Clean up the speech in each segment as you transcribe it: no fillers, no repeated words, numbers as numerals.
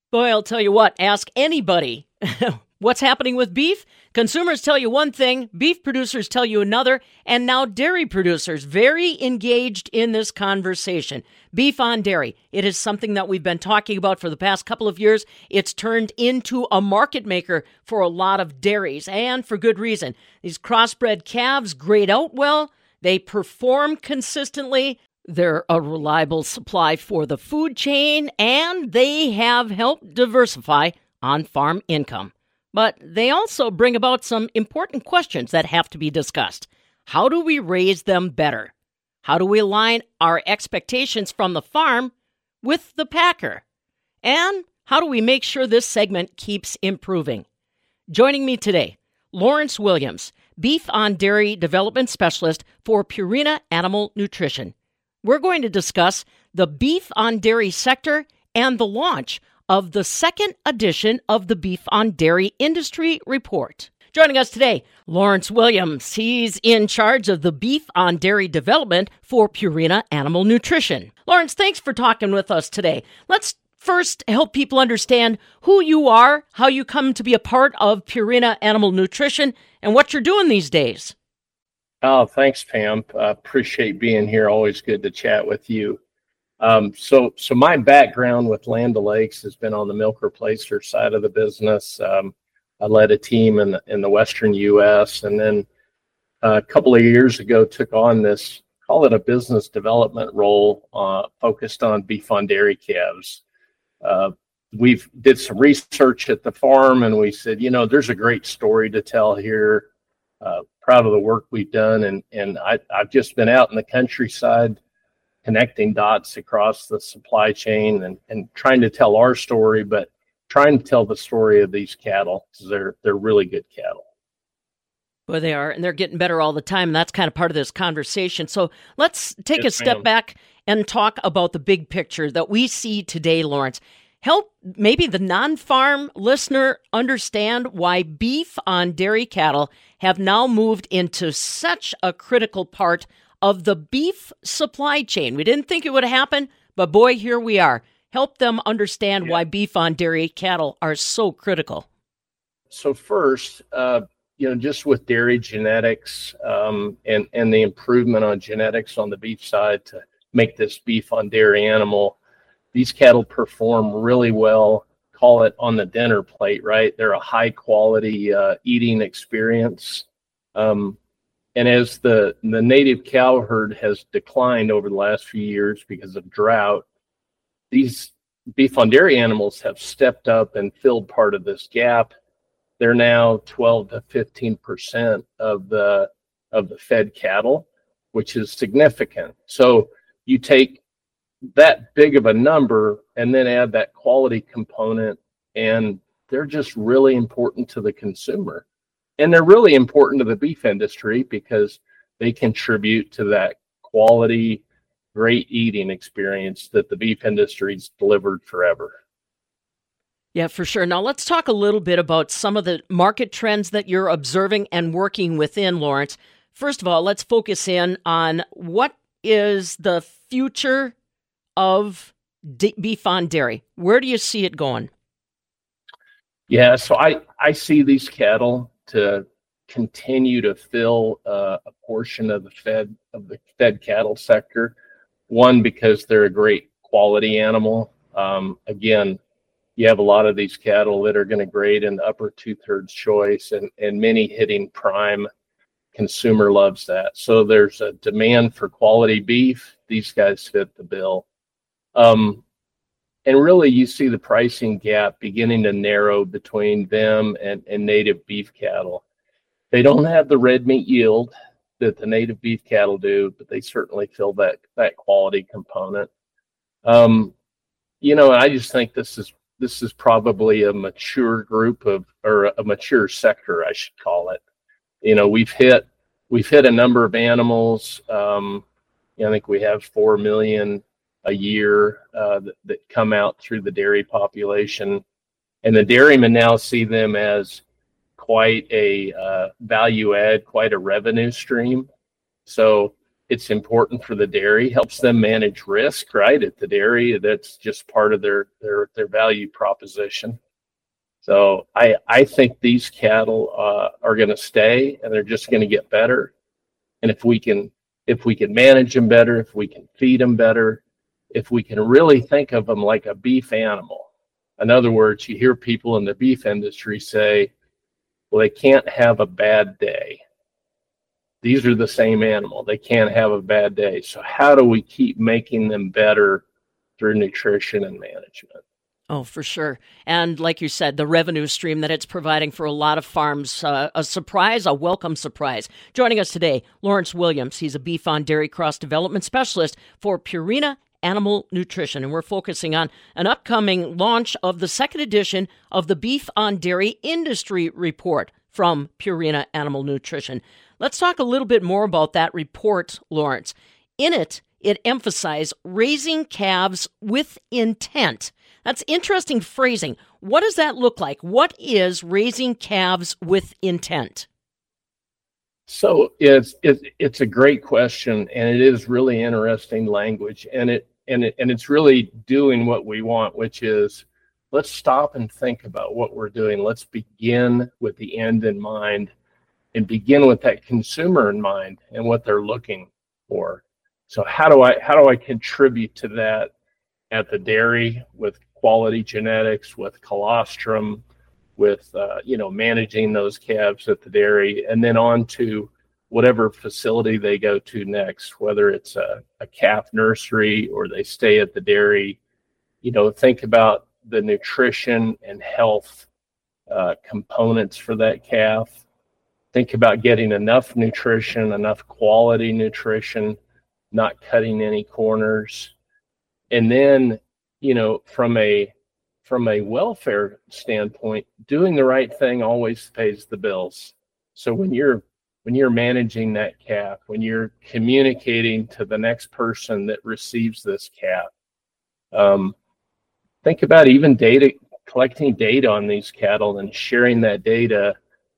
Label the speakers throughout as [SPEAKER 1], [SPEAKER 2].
[SPEAKER 1] Boy, I'll tell you what, ask anybody. What's happening with beef? Consumers tell you one thing, beef producers tell you another, and now dairy producers very engaged in this conversation. Beef on dairy. It is something that we've been talking about for the past couple of years. It's turned into a market maker for a lot of dairies, and for good reason. These crossbred calves grade out well. They perform consistently. They're a reliable supply for the food chain, and they have helped diversify on-farm income. But they also bring about some important questions that have to be discussed. How do we raise them better? How do we align our expectations from the farm with the packer? And how do we make sure this segment keeps improving? Joining me today, Lawrence Williams, Beef on Dairy Development Specialist for Purina Animal Nutrition. We're going to discuss the beef on dairy sector and the launch of the second edition of the Beef on Dairy Industry Report. Joining us today, Lawrence Williams. He's in charge of the beef on dairy development for Purina Animal Nutrition. Lawrence, thanks for talking with us today. Let's first help people understand who you are, how you come to be a part of Purina Animal Nutrition, and what you're doing these days.
[SPEAKER 2] Oh, thanks, Pam. Appreciate being here. Always good to chat with you. So my background with Land O'Lakes has been on the milk replacer side of the business. I led a team in the Western U.S. and then a couple of years ago took on this, call it a business development role, focused on beef on dairy calves. We did some research at the farm and we said, there's a great story to tell here. Proud of the work we've done, and I've just been out in the countryside connecting dots across the supply chain and trying to tell our story, but trying to tell the story of these cattle because they're really good cattle.
[SPEAKER 1] Well, they are, and they're getting better all the time, and that's kind of part of this conversation. So let's take a step back and talk about the big picture that we see today, Lawrence. Help maybe the non-farm listener understand why beef on dairy cattle have now moved into such a critical part of the beef supply chain. We didn't think it would happen, but boy, here we are. Help them understand why beef on dairy cattle are so critical.
[SPEAKER 2] So first, just with dairy genetics and the improvement on genetics on the beef side to make this beef on dairy animal, these cattle perform really well, call it on the dinner plate, right? They're a high quality eating experience. And as the native cow herd has declined over the last few years because of drought, these beef on dairy animals have stepped up and filled part of this gap. They're now 12 to 15% of the fed cattle, which is significant. So you take that big of a number and then add that quality component, and they're just really important to the consumer. And they're really important to the beef industry because they contribute to that quality, great eating experience that the beef industry's delivered forever.
[SPEAKER 1] Yeah, for sure. Now let's talk a little bit about some of the market trends that you're observing and working within, Lawrence. First of all, let's focus in on what is the future of beef on dairy. Where do you see it going?
[SPEAKER 2] Yeah, so I see these cattle to continue to fill a portion of the fed cattle sector. One, because they're a great quality animal. Again, you have a lot of these cattle that are going to grade in the upper 2/3 choice and many hitting prime. Consumer loves that. So there's a demand for quality beef. These guys fit the bill. And really, you see the pricing gap beginning to narrow between them and native beef cattle. They don't have the red meat yield that the native beef cattle do, but they certainly fill that quality component. I just think this is probably a mature group or a mature sector, I should call it. We've hit a number of animals. I think we have 4 million a year that come out through the dairy population, and the dairymen now see them as quite a value add, quite a revenue stream. So It's important for the dairy, helps them manage risk, right? At the dairy, that's just part of their value proposition. So I think these cattle are going to stay, and they're just going to get better. And if we can manage them better, if we can feed them better, if we can really think of them like a beef animal. In other words, you hear people in the beef industry say, well, they can't have a bad day. These are the same animal. They can't have a bad day. So how do we keep making them better through nutrition and management?
[SPEAKER 1] Oh, for sure. And like you said, the revenue stream that it's providing for a lot of farms, a surprise, a welcome surprise. Joining us today, Lawrence Williams. He's a beef on dairy cross development specialist for Purina Animal Nutrition. And we're focusing on an upcoming launch of the second edition of the Beef on Dairy Industry Report from Purina Animal Nutrition. Let's talk a little bit more about that report, Lawrence. In it, it emphasized raising calves with intent. That's interesting phrasing. What does that look like? What is raising calves with intent?
[SPEAKER 2] So it's a great question, and it is really interesting language, and it's really doing what we want, which is let's stop and think about what we're doing. Let's begin with the end in mind, and begin with that consumer in mind and what they're looking for. So how do I contribute to that at the dairy with quality genetics, with colostrum, with managing those calves at the dairy, and then on to whatever facility they go to next, whether it's a calf nursery or they stay at the dairy. Think about the nutrition and health components for that calf. Think about getting enough nutrition, enough quality nutrition, not cutting any corners. And then, from a welfare standpoint, doing the right thing always pays the bills. So when you're managing that calf, when you're communicating to the next person that receives this calf, think about even collecting data on these cattle and sharing that data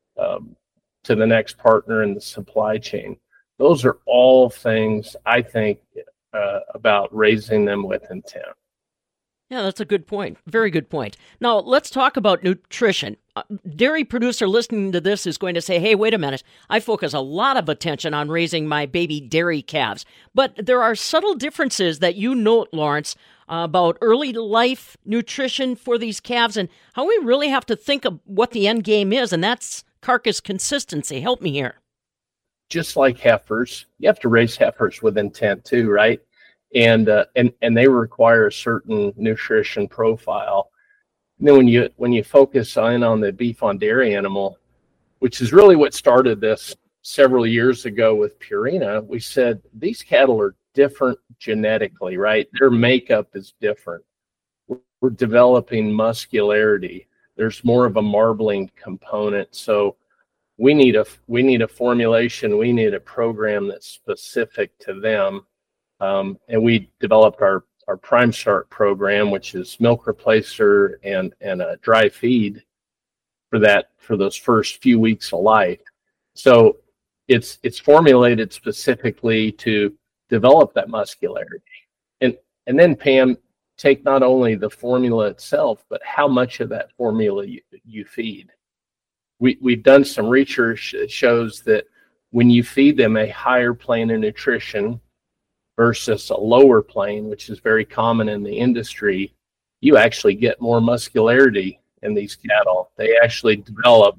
[SPEAKER 2] to the next partner in the supply chain. Those are all things I think about raising them with intent.
[SPEAKER 1] Yeah, that's a good point. Very good point. Now, let's talk about nutrition. Dairy producer listening to this is going to say, hey, wait a minute. I focus a lot of attention on raising my baby dairy calves. But there are subtle differences that you note, Lawrence, about early life nutrition for these calves and how we really have to think of what the end game is, and that's carcass consistency. Help me here.
[SPEAKER 2] Just like heifers, you have to raise heifers with intent too, right? And they require a certain nutrition profile. And then when you focus on the beef on dairy animal, which is really what started this several years ago with Purina, we said these cattle are different genetically, right? Their makeup is different. We're developing muscularity. There's more of a marbling component. So we need a formulation. We need a program that's specific to them. And we developed our Prime Start program, which is milk replacer and a dry feed for those first few weeks of life. So it's formulated specifically to develop that muscularity. And then, Pam, take not only the formula itself, but how much of that formula you feed. We've done some research that shows that when you feed them a higher plane of nutrition versus a lower plane, which is very common in the industry, you actually get more muscularity in these cattle. They actually develop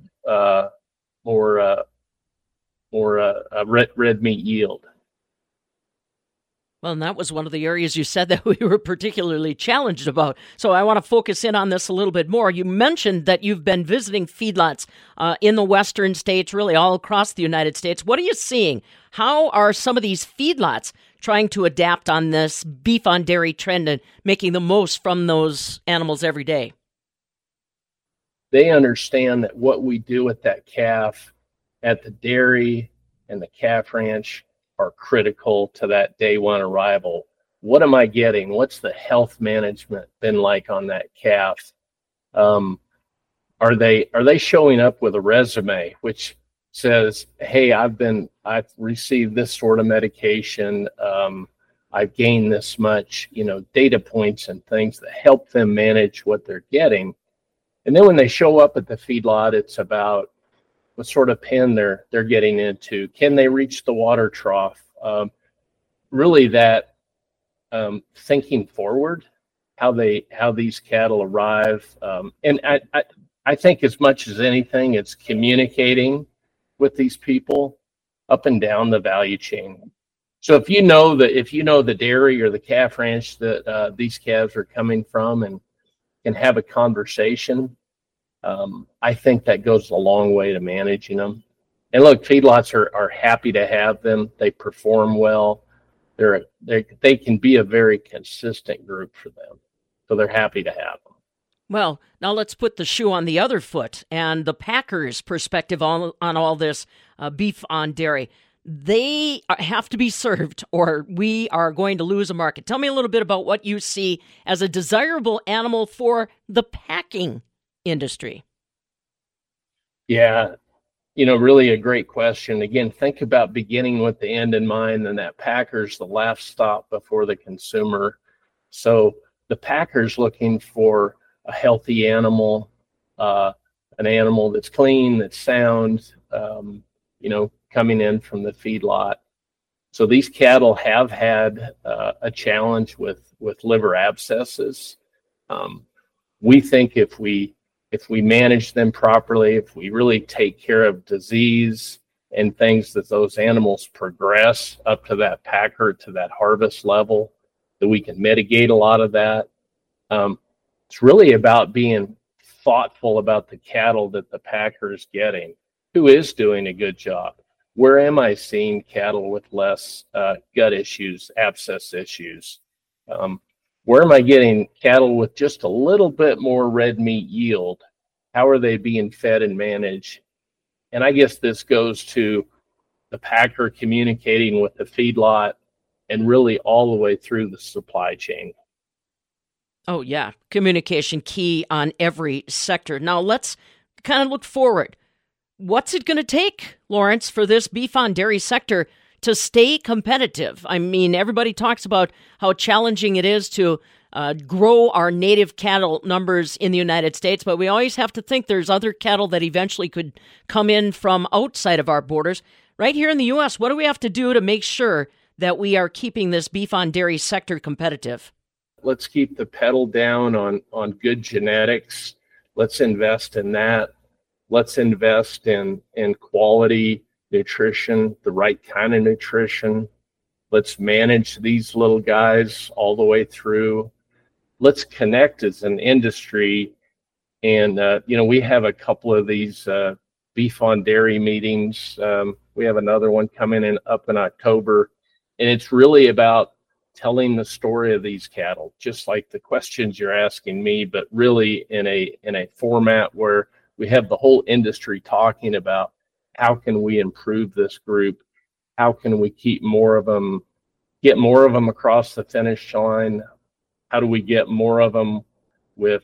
[SPEAKER 2] more red meat yield.
[SPEAKER 1] Well, and that was one of the areas you said that we were particularly challenged about. So I want to focus in on this a little bit more. You mentioned that you've been visiting feedlots in the western states, really all across the United States. What are you seeing? How are some of these feedlots trying to adapt on this beef on dairy trend and making the most from those animals every day?
[SPEAKER 2] They understand that what we do with that calf at the dairy and the calf ranch are critical to that day one arrival. What am I getting? What's the health management been like on that calf? Are they showing up with a resume, which says, hey, I've received this sort of medication. I've gained this much, data points and things that help them manage what they're getting. And then when they show up at the feedlot, it's about what sort of pen they're getting into. Can they reach the water trough? Really that thinking forward, how these cattle arrive. And I think as much as anything, it's communicating with these people up and down the value chain. So if you know the dairy or the calf ranch that these calves are coming from and can have a conversation, I think that goes a long way to managing them. And look, feedlots are happy to have them. They perform well. They can be a very consistent group for them. So they're happy to have them.
[SPEAKER 1] Well, now let's put the shoe on the other foot and the packers' perspective on all this beef on dairy. They have to be served or we are going to lose a market. Tell me a little bit about what you see as a desirable animal for the packing industry.
[SPEAKER 2] Yeah, really a great question. Again, think about beginning with the end in mind, and that packer's the last stop before the consumer. So the packer's looking for a healthy animal, an animal that's clean, that's sound, coming in from the feedlot. So these cattle have had a challenge with liver abscesses. We think if we manage them properly, if we really take care of disease and things that those animals progress up to that packer, to that harvest level, that we can mitigate a lot of that. It's really about being thoughtful about the cattle that the packer is getting. Who is doing a good job? Where am I seeing cattle with less gut issues, abscess issues? Where am I getting cattle with just a little bit more red meat yield? How are they being fed and managed? And I guess this goes to the packer communicating with the feedlot and really all the way through the supply chain.
[SPEAKER 1] Oh, yeah. Communication key on every sector. Now, let's kind of look forward. What's it going to take, Lawrence, for this beef on dairy sector to stay competitive? I mean, everybody talks about how challenging it is to grow our native cattle numbers in the United States, but we always have to think there's other cattle that eventually could come in from outside of our borders. Right here in the U.S., what do we have to do to make sure that we are keeping this beef on dairy sector competitive?
[SPEAKER 2] Let's keep the pedal down on good genetics. Let's invest in that. Let's invest in quality nutrition, the right kind of nutrition. Let's manage these little guys all the way through. Let's connect as an industry. And, we have a couple of these beef on dairy meetings. We have another one coming up in October. And it's really about telling the story of these cattle, just like the questions you're asking me, but really in a format where we have the whole industry talking about how can we improve this group? How can we keep more of them, get more of them across the finish line? How do we get more of them with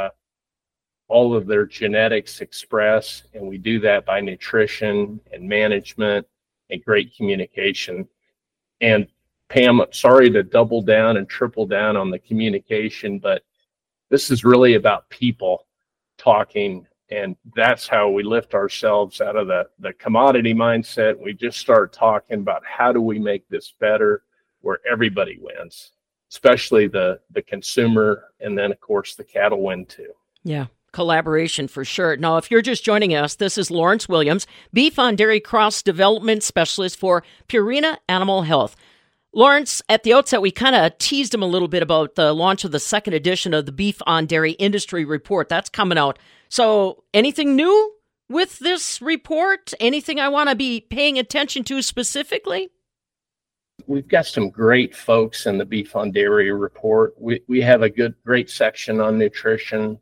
[SPEAKER 2] all of their genetics expressed? And we do that by nutrition and management and great communication. And Pam, sorry to double down and triple down on the communication, but this is really about people talking. And that's how we lift ourselves out of the commodity mindset. We just start talking about how do we make this better where everybody wins, especially the consumer. And then, of course, the cattle win too.
[SPEAKER 1] Yeah. Collaboration for sure. Now, if you're just joining us, this is Lawrence Williams, Beef on Dairy Cross Development Specialist for Purina Animal Health. Lawrence, at the outset, we kind of teased him a little bit about the launch of the second edition of the Beef on Dairy Industry Report. That's coming out. So anything new with this report? Anything I want to be paying attention to specifically?
[SPEAKER 2] We've got some great folks in the Beef on Dairy Report. We have a great section on nutrition.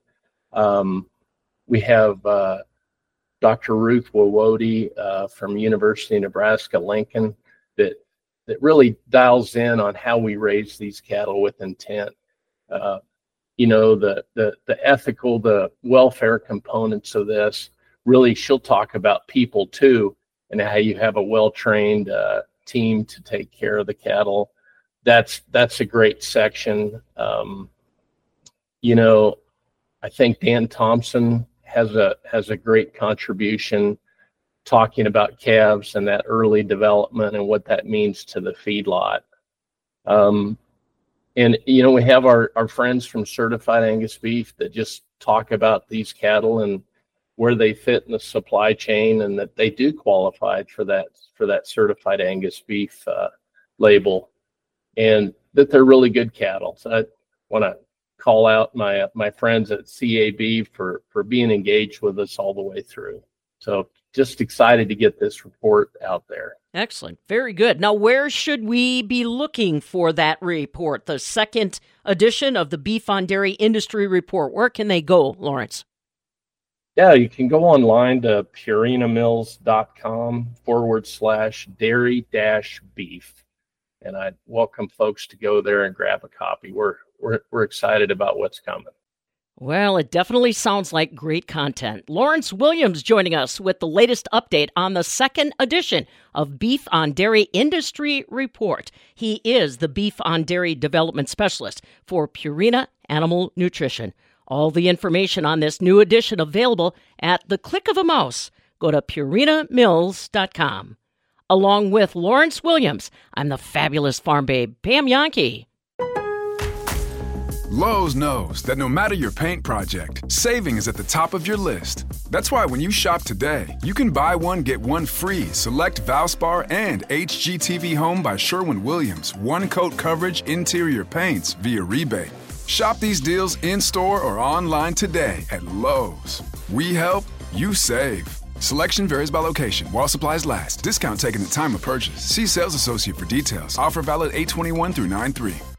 [SPEAKER 2] We have Dr. Ruth Wowody from University of Nebraska-Lincoln that really dials in on how we raise these cattle with intent. The ethical, the welfare components of this. really she'll talk about people too, and how you have a well-trained team to take care of the cattle. That's a great section. I think Dan Thompson has a great contribution talking about calves and that early development and what that means to the feedlot. And we have our friends from Certified Angus Beef that just talk about these cattle and where they fit in the supply chain, and that they do qualify for that Certified Angus Beef label, and that they're really good cattle. So I want to call out my friends at CAB for being engaged with us all the way through. So just excited to get this report out there.
[SPEAKER 1] Excellent. Very good. Now, where should we be looking for that report, the second edition of the Beef on Dairy Industry Report? Where can they go, Lawrence?
[SPEAKER 2] Yeah, you can go online to purinamills.com/dairy-beef. And I welcome folks to go there and grab a copy. We're excited about what's coming.
[SPEAKER 1] Well, it definitely sounds like great content. Lawrence Williams joining us with the latest update on the second edition of Beef on Dairy Industry Report. He is the Beef on Dairy Development Specialist for Purina Animal Nutrition. All the information on this new edition available at the click of a mouse. Go to purinamills.com. Along with Lawrence Williams, I'm the fabulous farm babe, Pam Jahnke.
[SPEAKER 3] Lowe's knows that no matter your paint project, saving is at the top of your list. That's why when you shop today, you can buy one, get one free select Valspar and HGTV Home by Sherwin-Williams one-coat coverage interior paints via rebate. Shop these deals in-store or online today at Lowe's. We help, you save. Selection varies by location. While supplies last. Discount taken at time of purchase. See sales associate for details. Offer valid 8/21 through 9/3.